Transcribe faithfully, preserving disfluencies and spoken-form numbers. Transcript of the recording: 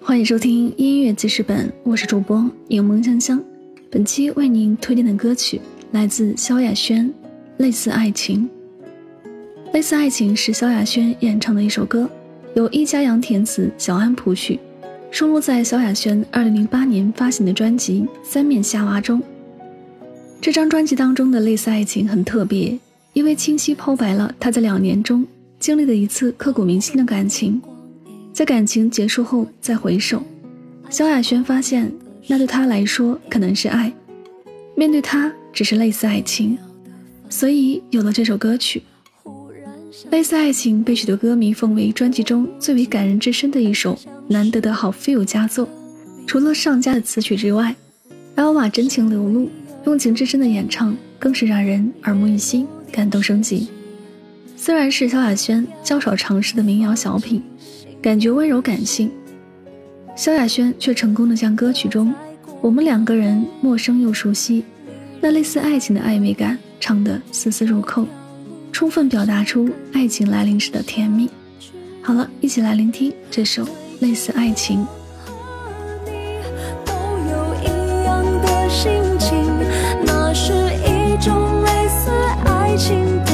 欢迎收听音乐记事本，我是主播柠檬香香。本期为您推荐的歌曲来自萧亚轩，《类似爱情》。《类似爱情》是萧亚轩演唱的一首歌，由易家扬填词，小安谱曲，收录在萧亚轩二零零八年发行的专辑《三面夏娃》中。这张专辑当中的《类似爱情》很特别，因为清晰剖白了他在两年中经历的一次刻骨铭心的感情。在感情结束后再回首，萧亚轩发现那对他来说可能是爱，面对他只是类似爱情，所以有了这首歌曲。类似爱情被许多歌迷奉为专辑中最为感人至深的一首难得的好 feel 佳作。除了上佳的词曲之外，艾娃真情流露用情至深的演唱更是让人耳目一新，感动升级。虽然是萧亚轩较少尝试的民谣小品，感觉温柔感性，萧亚轩却成功地将歌曲中我们两个人陌生又熟悉，那类似爱情的暧昧感唱得丝丝入扣，充分表达出爱情来临时的甜蜜。好了，一起来聆听这首类似爱情。 都有一样的心情，那是一种类似爱情的